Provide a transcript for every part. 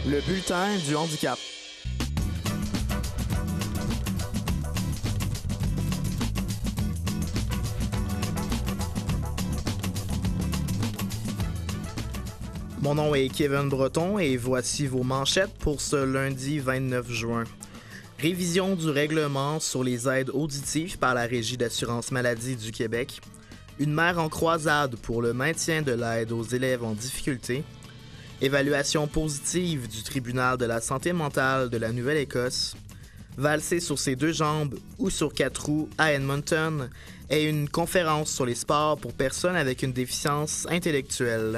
Le bulletin du handicap. Mon nom est Kevin Breton et voici vos manchettes pour ce lundi 29 juin. Révision du règlement sur les aides auditives par la Régie d'assurance maladie du Québec. Une mère en croisade pour le maintien de l'aide aux élèves en difficulté. Évaluation positive du tribunal de la santé mentale de la Nouvelle-Écosse. Valser sur ses deux jambes ou sur quatre roues à Edmonton et une conférence sur les sports pour personnes avec une déficience intellectuelle.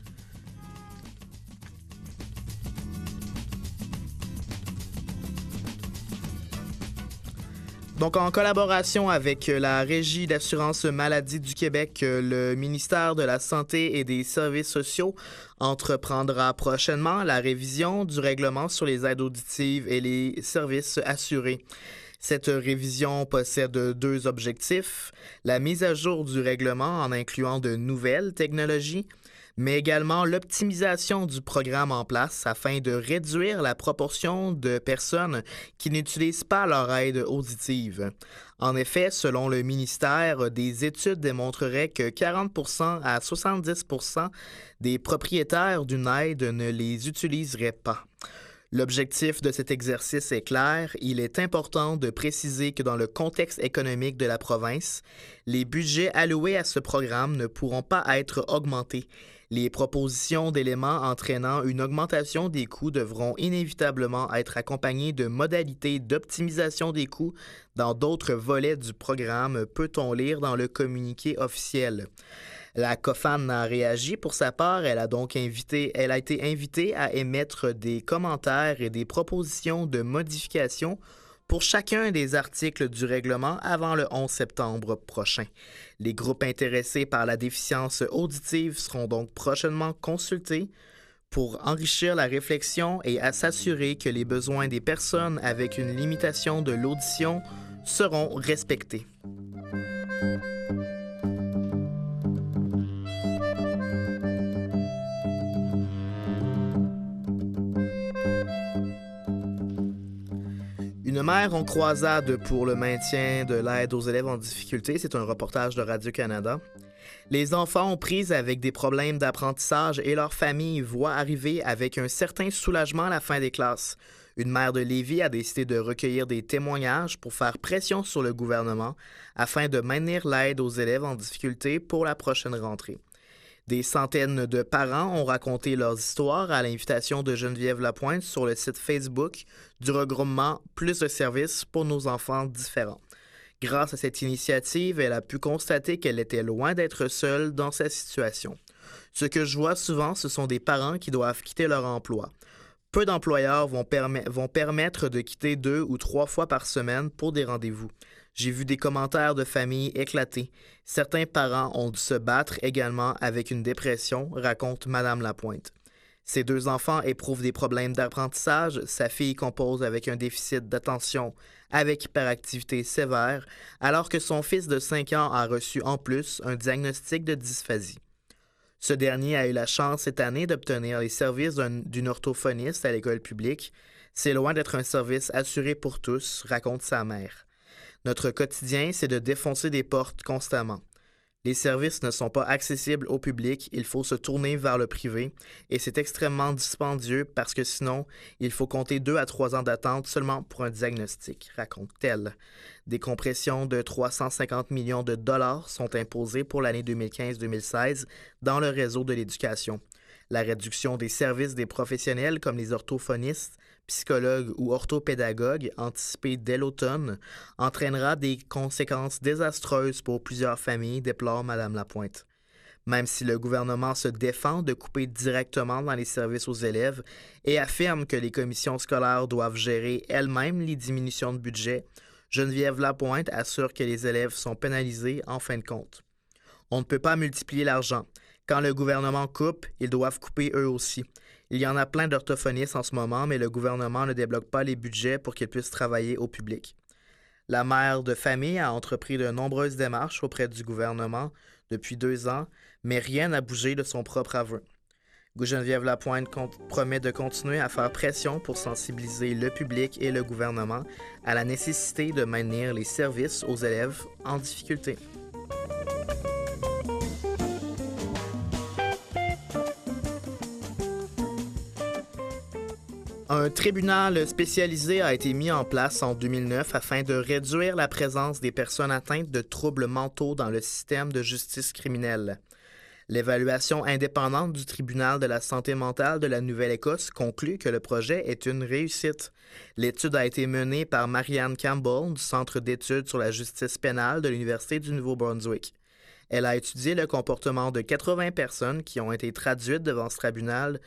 Donc, en collaboration avec la Régie d'assurance maladie du Québec, le ministère de la Santé et des Services sociaux entreprendra prochainement la révision du règlement sur les aides auditives et les services assurés. Cette révision possède deux objectifs: la mise à jour du règlement en incluant de nouvelles technologies, mais également l'optimisation du programme en place afin de réduire la proportion de personnes qui n'utilisent pas leur aide auditive. En effet, selon le ministère, des études démontreraient que 40% à 70% des propriétaires d'une aide ne les utiliseraient pas. L'objectif de cet exercice est clair. Il est important de préciser que dans le contexte économique de la province, les budgets alloués à ce programme ne pourront pas être augmentés. Les propositions d'éléments entraînant une augmentation des coûts devront inévitablement être accompagnées de modalités d'optimisation des coûts dans d'autres volets du programme, peut-on lire dans le communiqué officiel. La COFAN a réagi pour sa part. Elle a été invitée à émettre des commentaires et des propositions de modification pour chacun des articles du règlement avant le 11 septembre prochain. Les groupes intéressés par la déficience auditive seront donc prochainement consultés pour enrichir la réflexion et à s'assurer que les besoins des personnes avec une limitation de l'audition seront respectés. Une mère en croisade pour le maintien de l'aide aux élèves en difficulté, c'est un reportage de Radio-Canada. Les enfants aux prises avec des problèmes d'apprentissage et leurs familles voient arriver avec un certain soulagement la fin des classes. Une mère de Lévis a décidé de recueillir des témoignages pour faire pression sur le gouvernement afin de maintenir l'aide aux élèves en difficulté pour la prochaine rentrée. Des centaines de parents ont raconté leurs histoires à l'invitation de Geneviève Lapointe sur le site Facebook du regroupement Plus de services pour nos enfants différents. Grâce à cette initiative, elle a pu constater qu'elle était loin d'être seule dans sa situation. Ce que je vois souvent, ce sont des parents qui doivent quitter leur emploi. Peu d'employeurs vont permettre de quitter 2 ou 3 fois par semaine pour des rendez-vous. J'ai vu des commentaires de familles éclater. Certains parents ont dû se battre également avec une dépression, raconte Madame Lapointe. Ses 2 enfants éprouvent des problèmes d'apprentissage. Sa fille compose avec un déficit d'attention avec hyperactivité sévère, alors que son fils de 5 ans a reçu en plus un diagnostic de dysphasie. Ce dernier a eu la chance cette année d'obtenir les services d'une orthophoniste à l'école publique. C'est loin d'être un service assuré pour tous, raconte sa mère. Notre quotidien, c'est de défoncer des portes constamment. Les services ne sont pas accessibles au public, il faut se tourner vers le privé et c'est extrêmement dispendieux parce que sinon, il faut compter 2 à 3 ans d'attente seulement pour un diagnostic, raconte-t-elle. Des compressions de 350 millions de dollars sont imposées pour l'année 2015-2016 dans le réseau de l'éducation. La réduction des services des professionnels comme les orthophonistes, psychologues ou orthopédagogues anticipée dès l'automne entraînera des conséquences désastreuses pour plusieurs familles, déplore Mme Lapointe. Même si le gouvernement se défend de couper directement dans les services aux élèves et affirme que les commissions scolaires doivent gérer elles-mêmes les diminutions de budget, Geneviève Lapointe assure que les élèves sont pénalisés en fin de compte. On ne peut pas multiplier l'argent. Quand le gouvernement coupe, ils doivent couper eux aussi. Il y en a plein d'orthophonistes en ce moment, mais le gouvernement ne débloque pas les budgets pour qu'ils puissent travailler au public. La mère de famille a entrepris de nombreuses démarches auprès du gouvernement depuis 2 ans, mais rien n'a bougé de son propre aveu. Geneviève Lapointe promet de continuer à faire pression pour sensibiliser le public et le gouvernement à la nécessité de maintenir les services aux élèves en difficulté. Un tribunal spécialisé a été mis en place en 2009 afin de réduire la présence des personnes atteintes de troubles mentaux dans le système de justice criminelle. L'évaluation indépendante du tribunal de la santé mentale de la Nouvelle-Écosse conclut que le projet est une réussite. L'étude a été menée par Marianne Campbell du Centre d'études sur la justice pénale de l'Université du Nouveau-Brunswick. Elle a étudié le comportement de 80 personnes qui ont été traduites devant ce tribunal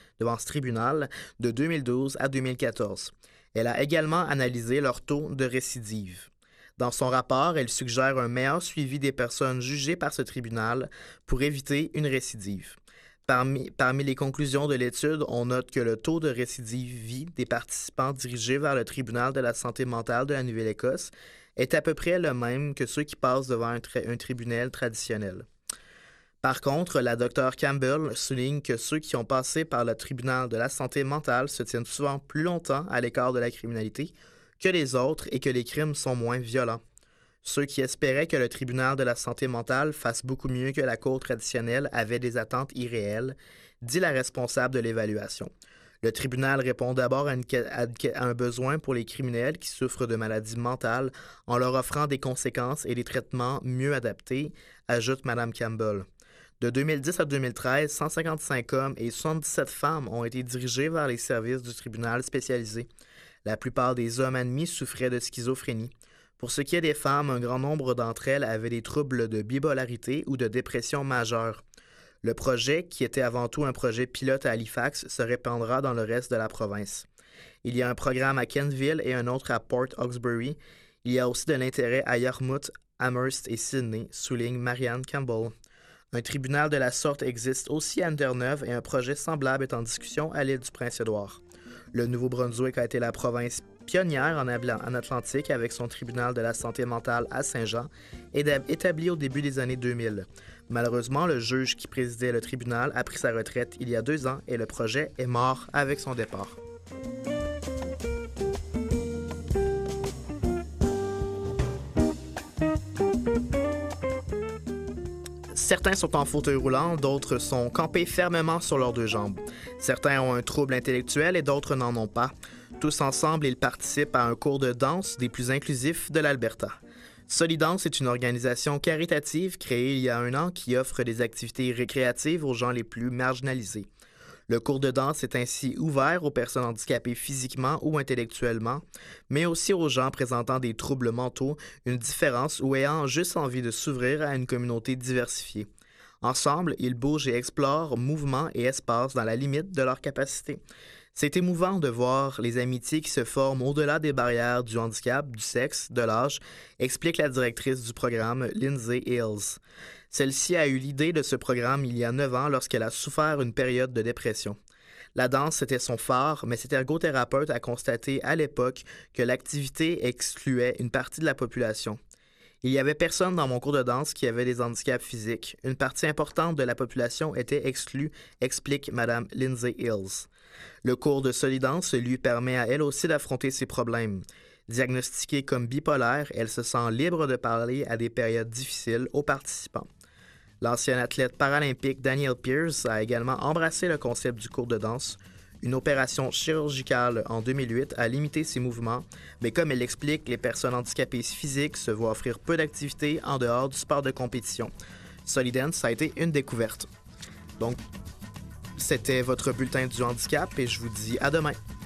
de 2012 à 2014. Elle a également analysé leur taux de récidive. Dans son rapport, elle suggère un meilleur suivi des personnes jugées par ce tribunal pour éviter une récidive. Parmi les conclusions de l'étude, on note que le taux de récidive des participants dirigés vers le tribunal de la santé mentale de la Nouvelle-Écosse est à peu près le même que ceux qui passent devant un tribunal traditionnel. Par contre, la Dr Campbell souligne que ceux qui ont passé par le tribunal de la santé mentale se tiennent souvent plus longtemps à l'écart de la criminalité que les autres et que les crimes sont moins violents. Ceux qui espéraient que le tribunal de la santé mentale fasse beaucoup mieux que la cour traditionnelle avaient des attentes irréelles, dit la responsable de l'évaluation. Le tribunal répond d'abord à un besoin pour les criminels qui souffrent de maladies mentales en leur offrant des conséquences et des traitements mieux adaptés, ajoute Mme Campbell. De 2010 à 2013, 155 hommes et 77 femmes ont été dirigés vers les services du tribunal spécialisé. La plupart des hommes admis souffraient de schizophrénie. Pour ce qui est des femmes, un grand nombre d'entre elles avaient des troubles de bipolarité ou de dépression majeure. Le projet, qui était avant tout un projet pilote à Halifax, se répandra dans le reste de la province. Il y a un programme à Kentville et un autre à Port Hawkesbury. Il y a aussi de l'intérêt à Yarmouth, Amherst et Sydney, souligne Marianne Campbell. Un tribunal de la sorte existe aussi à Terre-Neuve et un projet semblable est en discussion à l'île du Prince-Édouard. Le Nouveau-Brunswick a été la province pionnière en Atlantique avec son tribunal de la santé mentale à Saint-Jean, établi au début des années 2000. Malheureusement, le juge qui présidait le tribunal a pris sa retraite il y a 2 ans et le projet est mort avec son départ. Certains sont en fauteuil roulant, d'autres sont campés fermement sur leurs 2 jambes. Certains ont un trouble intellectuel et d'autres n'en ont pas. Tous ensemble, ils participent à un cours de danse des plus inclusifs de l'Alberta. Solidance est une organisation caritative créée il y a 1 an qui offre des activités récréatives aux gens les plus marginalisés. Le cours de danse est ainsi ouvert aux personnes handicapées physiquement ou intellectuellement, mais aussi aux gens présentant des troubles mentaux, une différence ou ayant juste envie de s'ouvrir à une communauté diversifiée. Ensemble, ils bougent et explorent mouvements et espaces dans la limite de leur capacité. C'est émouvant de voir les amitiés qui se forment au-delà des barrières du handicap, du sexe, de l'âge, explique la directrice du programme, Lindsay Hills. Celle-ci a eu l'idée de ce programme il y a 9 ans lorsqu'elle a souffert une période de dépression. La danse était son phare, mais cette ergothérapeute a constaté à l'époque que l'activité excluait une partie de la population. Il y avait personne dans mon cours de danse qui avait des handicaps physiques. Une partie importante de la population était exclue, explique Mme Lindsay Hills. Le cours de Solidance lui permet à elle aussi d'affronter ses problèmes. Diagnostiquée comme bipolaire, elle se sent libre de parler à des périodes difficiles aux participants. L'ancien athlète paralympique Daniel Pierce a également embrassé le concept du cours de danse. Une opération chirurgicale en 2008 a limité ses mouvements, mais comme elle l'explique, les personnes handicapées physiques se voient offrir peu d'activités en dehors du sport de compétition. Solidance a été une découverte. Donc, c'était votre bulletin du handicap et je vous dis à demain.